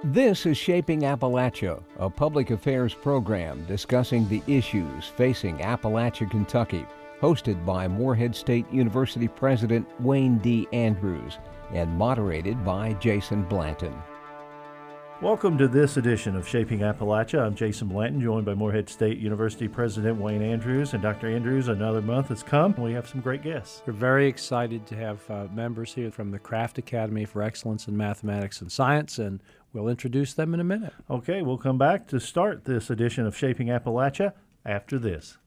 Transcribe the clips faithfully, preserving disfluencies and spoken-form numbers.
This is Shaping Appalachia, a public affairs program discussing the issues facing Appalachia, Kentucky, hosted by Morehead State University President Wayne D. Andrews and moderated by Jason Blanton. Welcome to this edition of Shaping Appalachia. I'm Jason Blanton, joined by Morehead State University President Wayne Andrews. And Doctor Andrews, another month has come. We have some great guests. We're very excited to have uh, members here from the Craft Academy for Excellence in Mathematics and Science, and we'll introduce them in a minute. Okay, we'll come back to start this edition of Shaping Appalachia after this.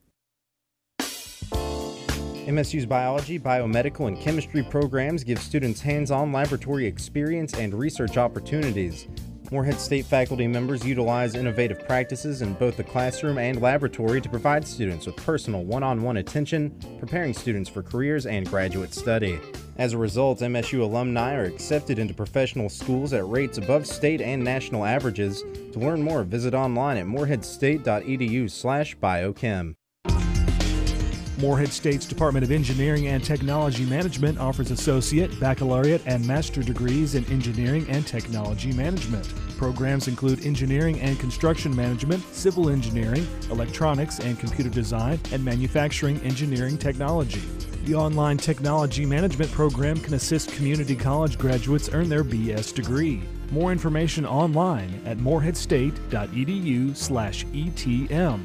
M S U's biology, biomedical, and chemistry programs give students hands-on laboratory experience and research opportunities. Morehead State faculty members utilize innovative practices in both the classroom and laboratory to provide students with personal one-on-one attention, preparing students for careers and graduate study. As a result, M S U alumni are accepted into professional schools at rates above state and national averages. To learn more, visit online at moreheadstate.edu slash biochem. Morehead State's Department of Engineering and Technology Management offers associate, baccalaureate, and master degrees in engineering and technology management. Programs include engineering and construction management, civil engineering, electronics and computer design, and manufacturing engineering technology. The online technology management program can assist community college graduates earn their B S degree. More information online at moreheadstate.edu slash ETM.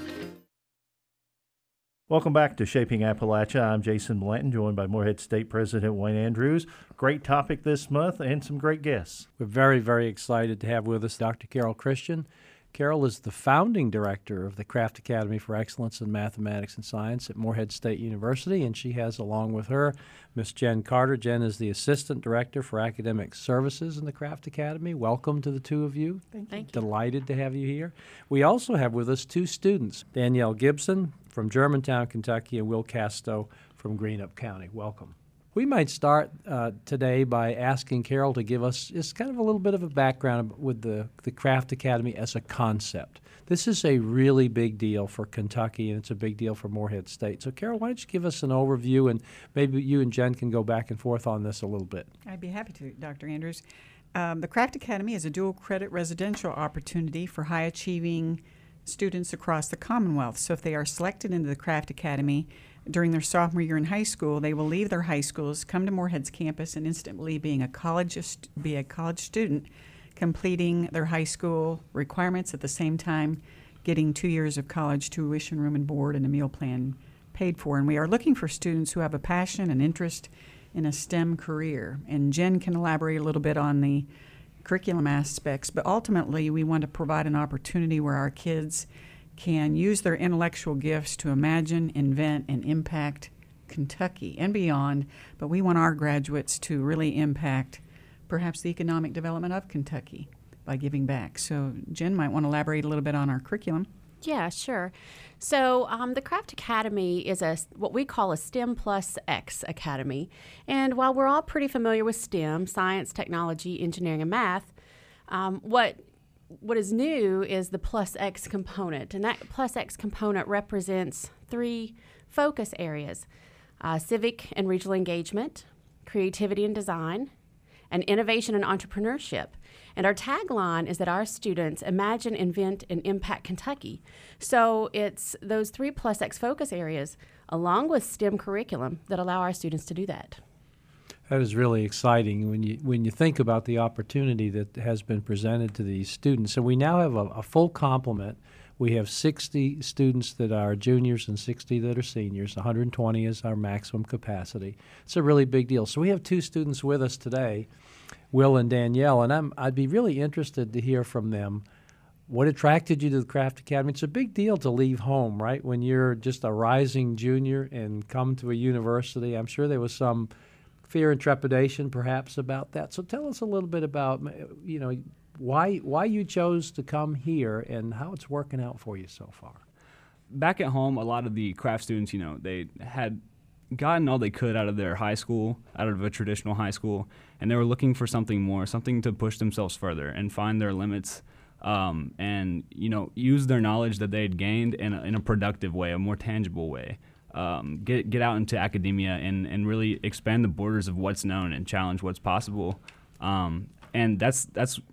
Welcome back to Shaping Appalachia. I'm Jason Blanton, joined by Morehead State President Wayne Andrews. Great topic this month and some great guests. We're very, very excited to have with us Doctor Carol Christian. Carol is the founding director of the Craft Academy for Excellence in Mathematics and Science at Morehead State University, and she has, along with her, Miss Jen Carter. Jen is the assistant director for academic services in the Craft Academy. Welcome to the two of you. Thank you. Delighted to have you here. We also have with us two students, Danielle Gibson from Germantown, Kentucky, and Will Casto from Greenup County. Welcome. We might start uh, today by asking Carol to give us just kind of a little bit of a background with the, the Craft Academy as a concept. This is a really big deal for Kentucky, and it's a big deal for Morehead State. So, Carol, why don't you give us an overview, and maybe you and Jen can go back and forth on this a little bit. I'd be happy to, Doctor Andrews. Um, the Craft Academy is a dual-credit residential opportunity for high-achieving students across the Commonwealth. So if they are selected into the Craft Academy during their sophomore year in high school, they will leave their high schools, come to Morehead's campus, and instantly being a college be a college student, completing their high school requirements at the same time, getting two years of college tuition, room and board, and a meal plan paid for. And we are looking for students who have a passion and interest in a STEM career. And Jen can elaborate a little bit on the curriculum aspects, but ultimately we want to provide an opportunity where our kids can use their intellectual gifts to imagine, invent, and impact Kentucky and beyond, but we want our graduates to really impact perhaps the economic development of Kentucky by giving back. So Jen might want to elaborate a little bit on our curriculum. Yeah, sure. So um, the Craft Academy is a what we call a STEM plus X Academy. And while we're all pretty familiar with STEM, science, technology, engineering, and math, um, what what is new is the plus X component. And that plus X component represents three focus areas: uh, civic and regional engagement, creativity and design, and innovation and entrepreneurship. And our tagline is that our students imagine, invent, and impact Kentucky. So it's those three plus X focus areas, along with STEM curriculum, that allow our students to do that. That is really exciting when you when you think about the opportunity that has been presented to these students. And we now have a, a full complement. We have sixty students that are juniors and sixty that are seniors. one hundred twenty is our maximum capacity. It's a really big deal. So we have two students with us today, Will and Danielle, and I'm, I'd be really interested to hear from them. What attracted you to the Craft Academy? It's a big deal to leave home, right? When you're just a rising junior and come to a university, I'm sure there was some fear and trepidation perhaps about that. So tell us a little bit about, you know, why why you chose to come here and how it's working out for you so far. Back at home, a lot of the craft students, you know, they had gotten all they could out of their high school, out of a traditional high school, and they were looking for something more, something to push themselves further and find their limits, um, and, you know, use their knowledge that they had gained in a, in a productive way, a more tangible way. Um, get get out into academia and, and really expand the borders of what's known and challenge what's possible. Um, and that's that's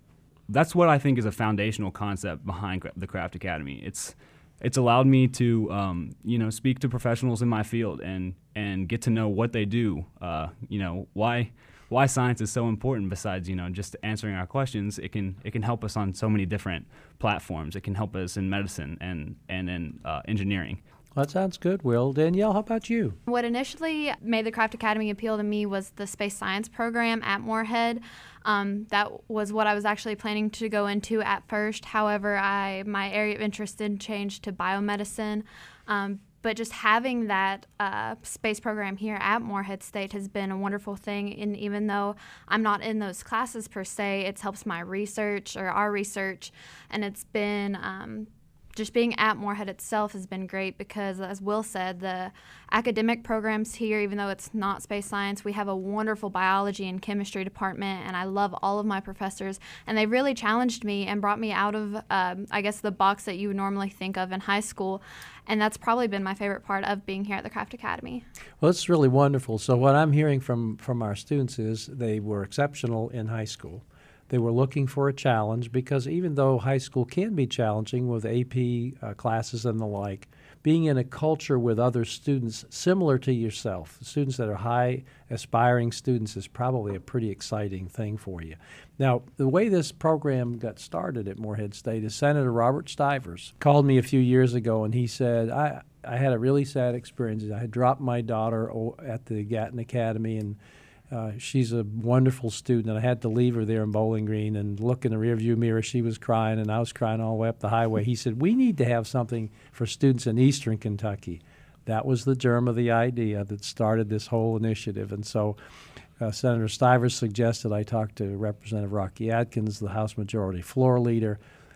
that's what I think is a foundational concept behind the Craft Academy. It's it's allowed me to um, you know speak to professionals in my field and and get to know what they do. Uh, you know why why science is so important. Besides you know just answering our questions, it can it can help us on so many different platforms. It can help us in medicine and and in uh, engineering. Well, that sounds good, Will. Danielle, how about you? What initially made the Craft Academy appeal to me was the space science program at Moorhead. Um, that was what I was actually planning to go into at first. However, I my area of interest did change to biomedicine. Um, but just having that uh, space program here at Moorhead State has been a wonderful thing. And even though I'm not in those classes per se, it helps my research or our research, and it's been um, just being at Moorhead itself has been great because, as Will said, the academic programs here, even though it's not space science, we have a wonderful biology and chemistry department, and I love all of my professors, and they really challenged me and brought me out of, um, I guess, the box that you would normally think of in high school, and that's probably been my favorite part of being here at the Craft Academy. Well, it's really wonderful. So what I'm hearing from, from our students is they were exceptional in high school. They were looking for a challenge because even though high school can be challenging with A P uh, classes and the like, being in a culture with other students similar to yourself, students that are high aspiring students, is probably a pretty exciting thing for you. Now, the way this program got started at Moorhead State is Senator Robert Stivers called me a few years ago and he said, I, I had a really sad experience. I had dropped my daughter at the Gatton Academy, and Uh, she's a wonderful student, and I had to leave her there in Bowling Green and look in the rearview mirror. She was crying, and I was crying all the way up the highway. He said, we need to have something for students in eastern Kentucky. That was the germ of the idea that started this whole initiative. And so uh, Senator Stivers suggested I talk to Representative Rocky Adkins, the House Majority Floor Leader.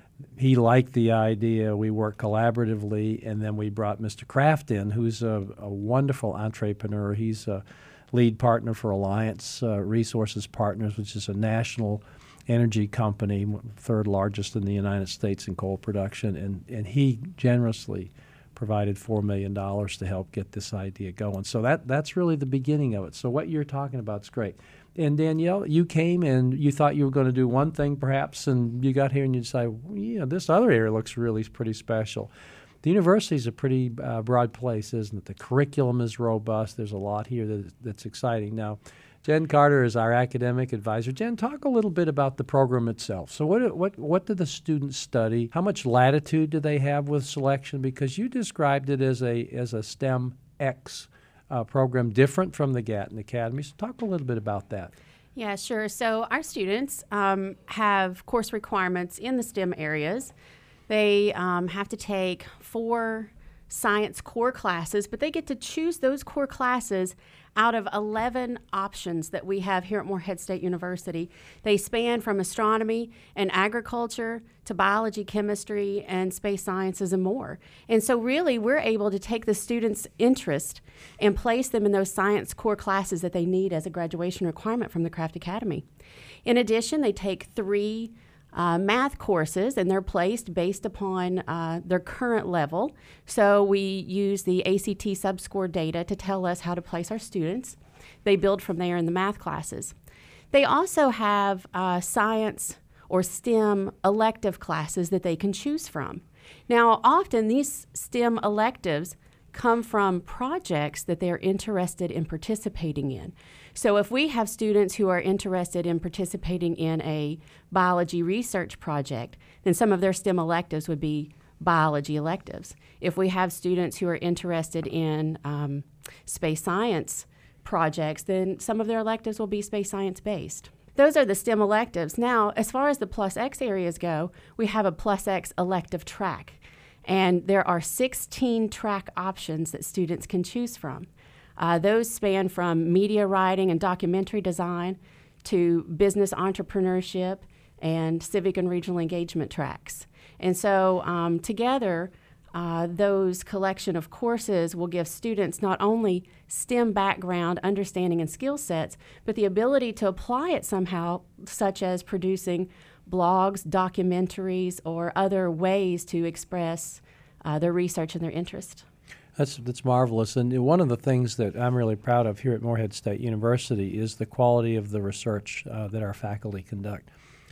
He liked the idea. We worked collaboratively, and then we brought Mister Kraft in, who's a, a wonderful entrepreneur. He's a lead partner for Alliance uh, Resources Partners, which is a national energy company, third largest in the United States in coal production, and, and he generously provided four million dollars to help get this idea going. So that that's really the beginning of it. So what you're talking about is great. And Danielle, you came and you thought you were going to do one thing perhaps, and you got here and you decided, well, yeah, this other area looks really pretty special. The university is a pretty uh, broad place, isn't it? The curriculum is robust. There's a lot here that, that's exciting. Now, Jen Carter is our academic advisor. Jen, talk a little bit about the program itself. So what what what do the students study? How much latitude do they have with selection? Because you described it as a as a STEM X uh, program, different from the Gatton Academy. So talk a little bit about that. Yeah, sure. So our students um, have course requirements in the STEM areas. They um, have to take four science core classes, but they get to choose those core classes out of eleven options that we have here at Moorhead State University. They span from astronomy and agriculture to biology, chemistry, and space sciences and more. And so really we're able to take the students' interest and place them in those science core classes that they need as a graduation requirement from the Craft Academy. In addition, they take three Uh, math courses, and they're placed based upon uh, their current level. So we use the A C T subscore data to tell us how to place our students. They build from there in the math classes. They also have uh, science or STEM elective classes that they can choose from. Now, often these STEM electives come from projects that they're interested in participating in. So if we have students who are interested in participating in a biology research project, then some of their STEM electives would be biology electives. If we have students who are interested in um, space science projects, then some of their electives will be space science based. Those are the STEM electives. Now, as far as the Plus X areas go, we have a Plus X elective track. And there are sixteen track options that students can choose from. Uh, those span from media writing and documentary design to business entrepreneurship and civic and regional engagement tracks. And so um, together, uh, those collection of courses will give students not only STEM background, understanding, and skill sets, but the ability to apply it somehow, such as producing blogs, documentaries, or other ways to express uh, their research and their interest. That's that's marvelous. And one of the things that I'm really proud of here at Moorhead State University is the quality of the research uh, that our faculty conduct.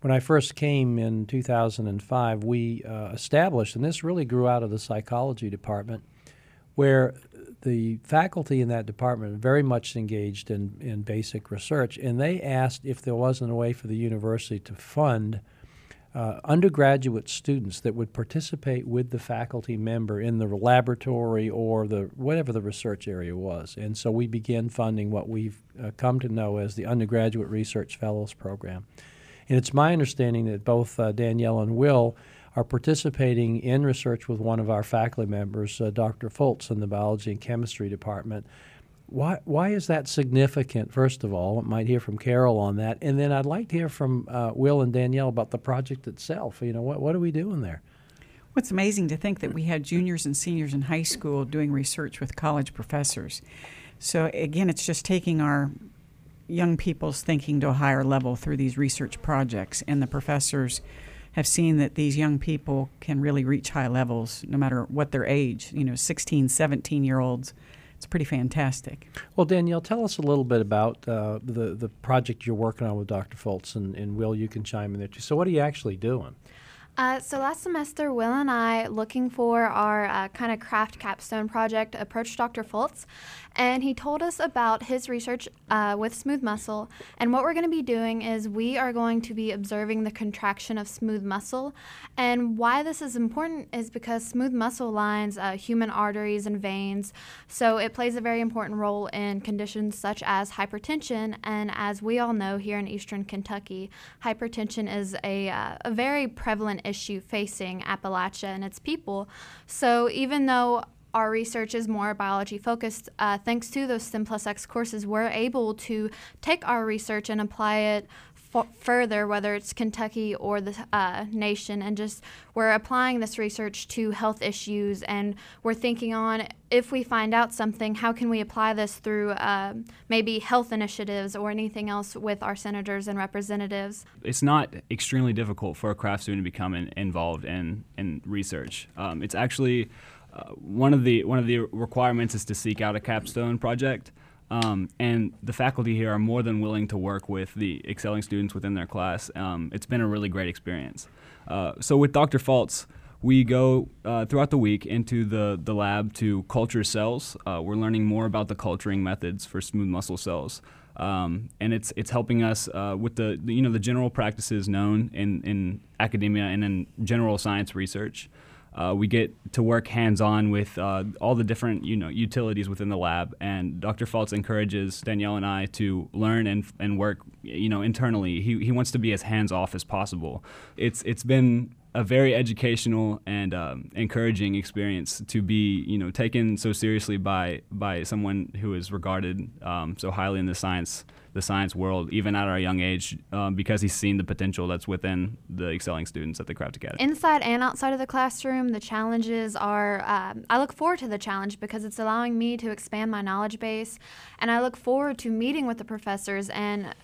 when I first came in two thousand five, we uh, established, and this really grew out of the psychology department, where the faculty in that department are very much engaged in, in basic research, and they asked if there wasn't a way for the university to fund uh, undergraduate students that would participate with the faculty member in the laboratory or the whatever the research area was. And so we began funding what we've uh, come to know as the Undergraduate Research Fellows Program. And it's my understanding that both uh, Danielle and Will are participating in research with one of our faculty members, uh, Doctor Fultz, in the Biology and Chemistry Department. Why, why is that significant, first of all? I might hear from Carol on that. And then I'd like to hear from uh, Will and Danielle about the project itself. You know, what, what are we doing there? Well, it's amazing to think that we had juniors and seniors in high school doing research with college professors. So, again, it's just taking our young people's thinking to a higher level through these research projects, and the professors have seen that these young people can really reach high levels no matter what their age, you know, sixteen, seventeen-year-olds. It's pretty fantastic. Well, Danielle, tell us a little bit about uh, the, the project you're working on with Doctor Fultz, and, and Will, you can chime in there too. So what are you actually doing? Uh, so last semester, Will and I, looking for our uh, kind of craft capstone project, approached Doctor Fultz, and he told us about his research uh, with smooth muscle. And what we're going to be doing is we are going to be observing the contraction of smooth muscle. And why this is important is because smooth muscle lines uh, human arteries and veins, so it plays a very important role in conditions such as hypertension. And as we all know, here in Eastern Kentucky, hypertension is a, uh, a very prevalent issue facing Appalachia and its people. So even though our research is more biology focused, uh, thanks to those STEM Plus X courses, we're able to take our research and apply it f- further, whether it's Kentucky or the uh, nation, and just we're applying this research to health issues, and we're thinking on, if we find out something, how can we apply this through uh, maybe health initiatives or anything else with our senators and representatives. It's not extremely difficult for a craft student to become in, involved in, in research. Um, it's actually uh, one of the one of the requirements is to seek out a capstone project, um, and the faculty here are more than willing to work with the excelling students within their class. Um, it's been a really great experience. Uh, so with Doctor Fultz, we go uh, throughout the week into the, the lab to culture cells. Uh, we're learning more about the culturing methods for smooth muscle cells. Um, and it's it's helping us uh, with the, the you know the general practices known in, in academia and in general science research. Uh, we get to work hands-on with uh, all the different you know utilities within the lab, and Doctor Fultz encourages Danielle and I to learn and and work you know internally. He he wants to be as hands-off as possible. It's it's been a very educational and um, encouraging experience to be, you know, taken so seriously by by someone who is regarded um, so highly in the science the science world, even at our young age, um, because he's seen the potential that's within the excelling students at the Craft Academy. Inside and outside of the classroom, the challenges are, um, I look forward to the challenge because it's allowing me to expand my knowledge base, and I look forward to meeting with the professors and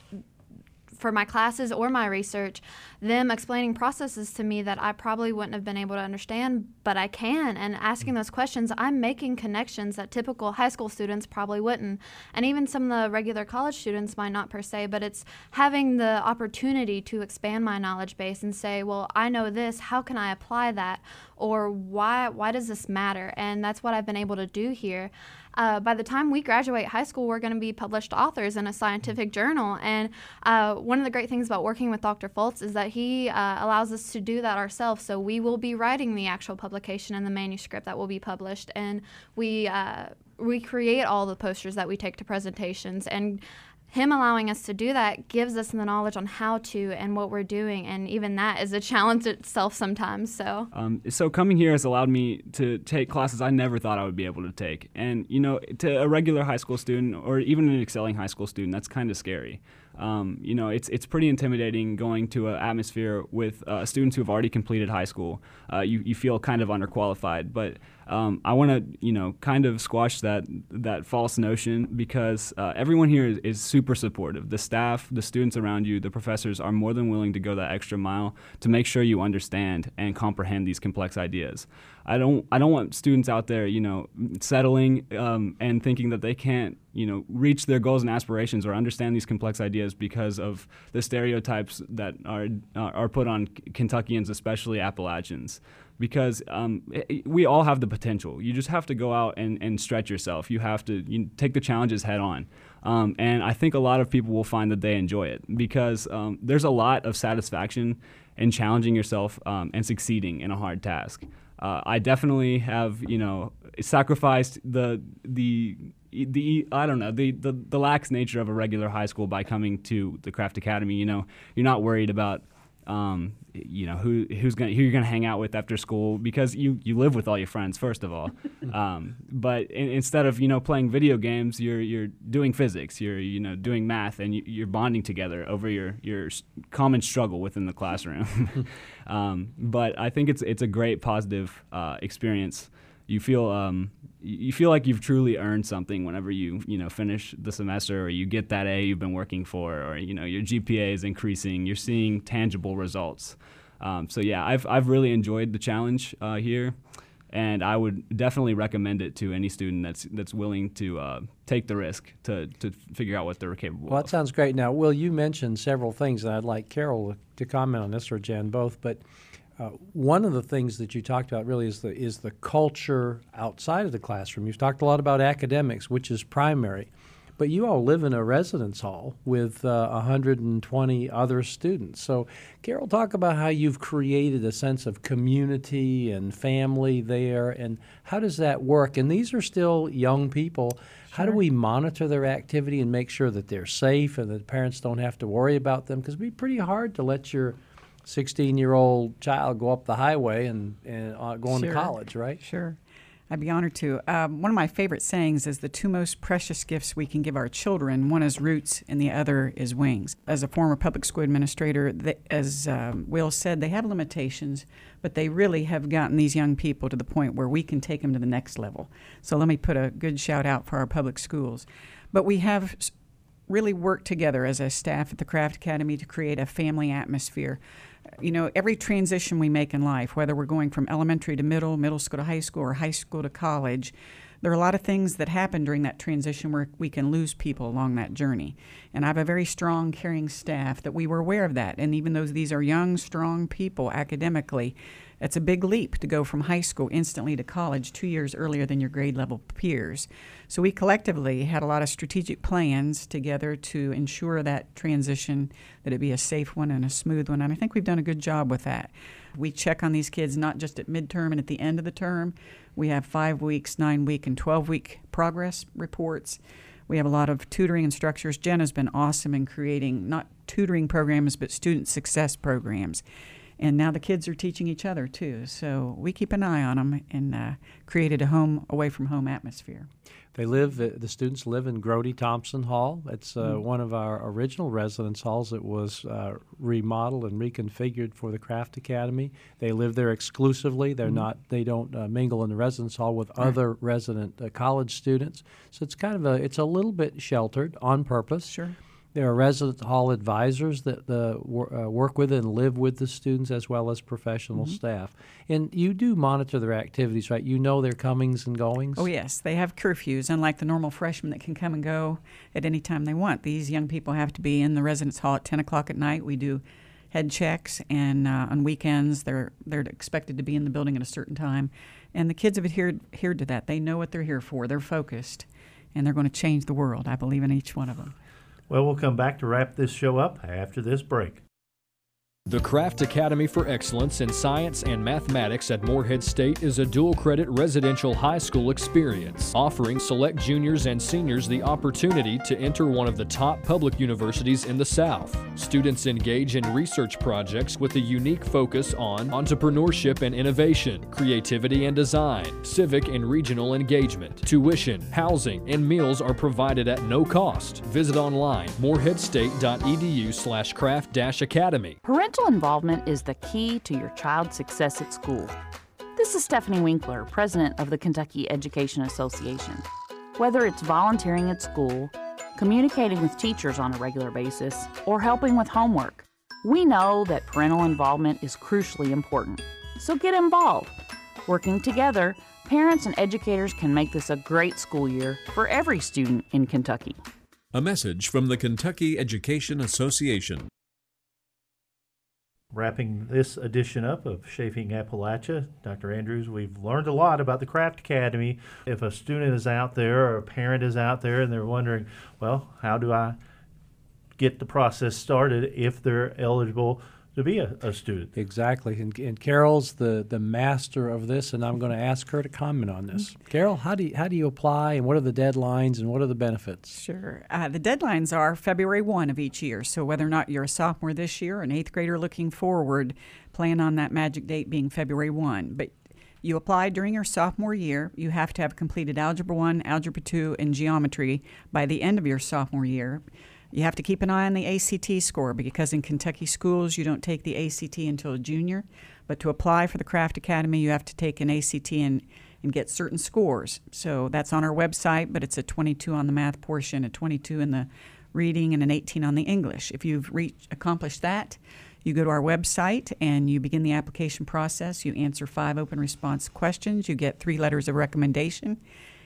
for my classes or my research, them explaining processes to me that I probably wouldn't have been able to understand, but I can. And asking those questions, I'm making connections that typical high school students probably wouldn't. And even some of the regular college students might not per se, but it's having the opportunity to expand my knowledge base and say, well, I know this, how can I apply that? Or why, why does this matter? And that's what I've been able to do here. Uh, by the time we graduate high school, we're going to be published authors in a scientific journal. And uh, one of the great things about working with Doctor Fultz is that he uh, allows us to do that ourselves. So we will be writing the actual publication and the manuscript that will be published. And we, uh, we create all the posters that we take to presentations. And him allowing us to do that gives us the knowledge on how to and what we're doing, and even that is a challenge itself sometimes. So, um, so coming here has allowed me to take classes I never thought I would be able to take. And you know, to a regular high school student or even an excelling high school student, that's kind of scary. Um, you know, it's it's pretty intimidating going to an atmosphere with uh, students who have already completed high school. Uh, you you feel kind of underqualified, but um, I want to you know kind of squash that that false notion because uh, everyone here is, is super super supportive. The staff, the students around you, the professors are more than willing to go that extra mile to make sure you understand and comprehend these complex ideas. I don't I don't want students out there, you know, settling um, and thinking that they can't, you know, reach their goals and aspirations or understand these complex ideas because of the stereotypes that are are put on Kentuckians, especially Appalachians. Because um, it, we all have the potential. You just have to go out and, and stretch yourself. You have to you take the challenges head on. Um, and I think a lot of people will find that they enjoy it because um, there's a lot of satisfaction in challenging yourself um, and succeeding in a hard task. Uh, I definitely have, you know, sacrificed the the the I don't know the, the the lax nature of a regular high school by coming to the Craft Academy. You know, you're not worried about um, you know who who's gonna who you're gonna hang out with after school because you you live with all your friends first of all. um, but in, instead of you know playing video games, you're you're doing physics. You're you know doing math, and you, you're bonding together over your your common struggle within the classroom. um, but I think it's it's a great positive uh, experience. You feel um, you feel like you've truly earned something whenever you you know finish the semester or you get that A you've been working for, or you know your G P A is increasing. You're seeing tangible results. Um, so yeah, I've I've really enjoyed the challenge uh, here, and I would definitely recommend it to any student that's that's willing to uh, take the risk to to figure out what they're capable Well, of. that sounds great. Now, Will, you mentioned several things, and I'd like Carol to comment on this, or Jen, both, but. Uh, one of the things that you talked about really is the is the culture outside of the classroom. You've talked a lot about academics, which is primary, but you all live in a residence hall with uh, one hundred twenty other students. So, Carol, talk about how you've created a sense of community and family there, and how does that work? And these are still young people. Sure. How do we monitor their activity and make sure that they're safe and that parents don't have to worry about them? Because it'd be pretty hard to let your sixteen-year-old child go up the highway and, and uh, going Sure. to college, right? Sure. I'd be honored to. Um, one of my favorite sayings is the two most precious gifts we can give our children, one is roots and the other is wings. As a former public school administrator, they, as um, Will said, they have limitations, but they really have gotten these young people to the point where we can take them to the next level. So let me put a good shout out for our public schools. But we have really worked together as a staff at the Craft Academy to create a family atmosphere. You know, every transition we make in life, whether we're going from elementary to middle, middle school to high school, or high school to college, there are a lot of things that happen during that transition where we can lose people along that journey. And I have a very strong, caring staff that we were aware of that. And even though these are young, strong people academically, it's a big leap to go from high school instantly to college two years earlier than your grade level peers. So we collectively had a lot of strategic plans together to ensure that transition, that it be a safe one and a smooth one, and I think we've done a good job with that. We check on these kids not just at midterm and at the end of the term. We have five weeks, nine week, and twelve week progress reports. We have a lot of tutoring and structures. Jen has been awesome in creating not tutoring programs, but student success programs. And now the kids are teaching each other, too. So we keep an eye on them and uh, created a home, away from home atmosphere. They live, uh, the students live in Grody Thompson Hall. It's uh, mm-hmm. one of our original residence halls that was uh, remodeled and reconfigured for the Craft Academy. They live there exclusively. They're mm-hmm. not, they don't uh, mingle in the residence hall with right. other resident uh, college students. So it's kind of a, it's a little bit sheltered on purpose. Sure. There are resident hall advisors that uh, wor- uh, work with and live with the students as well as professional mm-hmm. staff. And you do monitor their activities, right? You know their comings and goings? Oh, yes. They have curfews, unlike the normal freshmen that can come and go at any time they want. These young people have to be in the residence hall at ten o'clock at night. We do head checks, and uh, on weekends they're they're expected to be in the building at a certain time. And the kids have adhered, adhered to that. They know what they're here for. They're focused, and they're going to change the world. I believe in each one of them. Well, we'll come back to wrap this show up after this break. The Craft Academy for Excellence in Science and Mathematics at Morehead State is a dual-credit residential high school experience, offering select juniors and seniors the opportunity to enter one of the top public universities in the South. Students engage in research projects with a unique focus on entrepreneurship and innovation, creativity and design, civic and regional engagement. Tuition, housing, and meals are provided at no cost. Visit online, moreheadstate.edu slash craft dash academy. Parental involvement is the key to your child's success at school. This is Stephanie Winkler, president of the Kentucky Education Association. Whether it's volunteering at school, communicating with teachers on a regular basis, or helping with homework. We know that parental involvement is crucially important, so get involved. Working together, parents and educators can make this a great school year for every student in Kentucky. A message from the Kentucky Education Association. Wrapping this edition up of Shaping Appalachia, Doctor Andrews, we've learned a lot about the Craft Academy. If a student is out there or a parent is out there and they're wondering, well, how do I get the process started if they're eligible to be a, a student? Exactly. And, and Carol's the, the master of this, and I'm going to ask her to comment on this. Carol, how do you, how do you apply, and what are the deadlines, and what are the benefits? Sure. Uh, the deadlines are February first of each year. So whether or not you're a sophomore this year or an eighth grader looking forward, plan on that magic date being February first. But you apply during your sophomore year. You have to have completed Algebra one, Algebra two, and Geometry by the end of your sophomore year. You have to keep an eye on the A C T score because in Kentucky schools you don't take the A C T until a junior. But to apply for the Craft Academy, you have to take an A C T and, and get certain scores. So that's on our website, but it's a twenty-two on the math portion, a twenty-two in the reading, and an eighteen on the English. If you've reached, accomplished that, you go to our website and you begin the application process. You answer five open response questions. You get three letters of recommendation,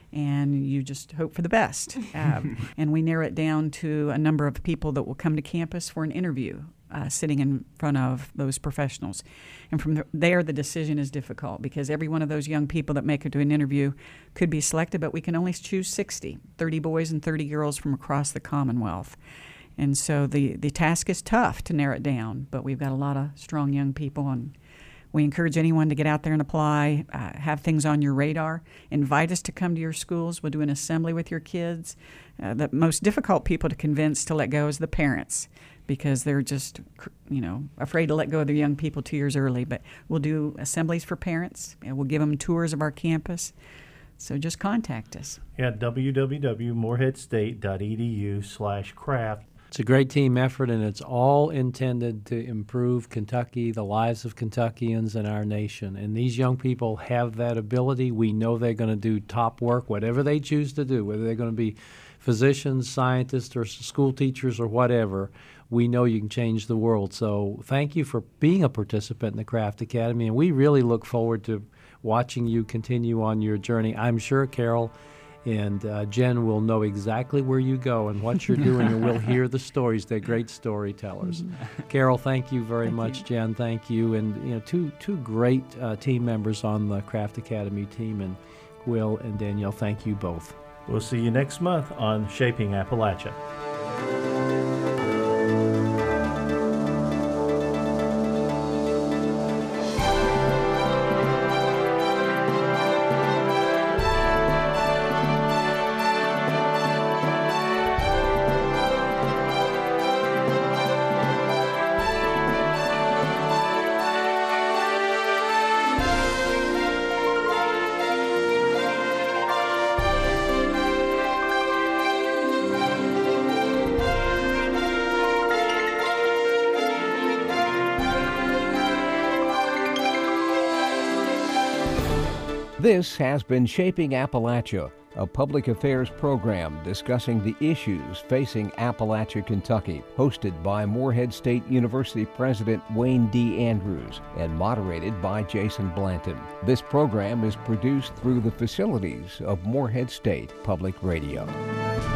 and you just hope for the best. Um, and we narrow it down to a number of people that will come to campus for an interview, uh, sitting in front of those professionals. And from the, there, the decision is difficult because every one of those young people that make it to an interview could be selected, but we can only choose sixty, thirty boys and thirty girls from across the Commonwealth. And so the, the task is tough to narrow it down, but we've got a lot of strong young people, and we encourage anyone to get out there and apply, uh, have things on your radar. Invite us to come to your schools. We'll do an assembly with your kids. Uh, the most difficult people to convince to let go is the parents because they're just, you know, afraid to let go of their young people two years early. But we'll do assemblies for parents, and we'll give them tours of our campus. So just contact us. Yeah, w w w dot morehead state dot e d u slash craft. It's a great team effort, and it's all intended to improve Kentucky, the lives of Kentuckians and our nation. And these young people have that ability. We know they're going to do top work, whatever they choose to do, whether they're going to be physicians, scientists, or school teachers, or whatever. We know you can change the world. So thank you for being a participant in the Craft Academy, and we really look forward to watching you continue on your journey. I'm sure, Carol, and uh, Jen will know exactly where you go and what you're doing, and we'll hear the stories. They're great storytellers. Carol, thank you very thank much. You. Jen, thank you. And you know, two two great uh, team members on the Craft Academy team, and Will and Danielle, thank you both. We'll see you next month on Shaping Appalachia. This has been Shaping Appalachia, a public affairs program discussing the issues facing Appalachia, Kentucky, hosted by Morehead State University President Wayne D. Andrews and moderated by Jason Blanton. This program is produced through the facilities of Morehead State Public Radio.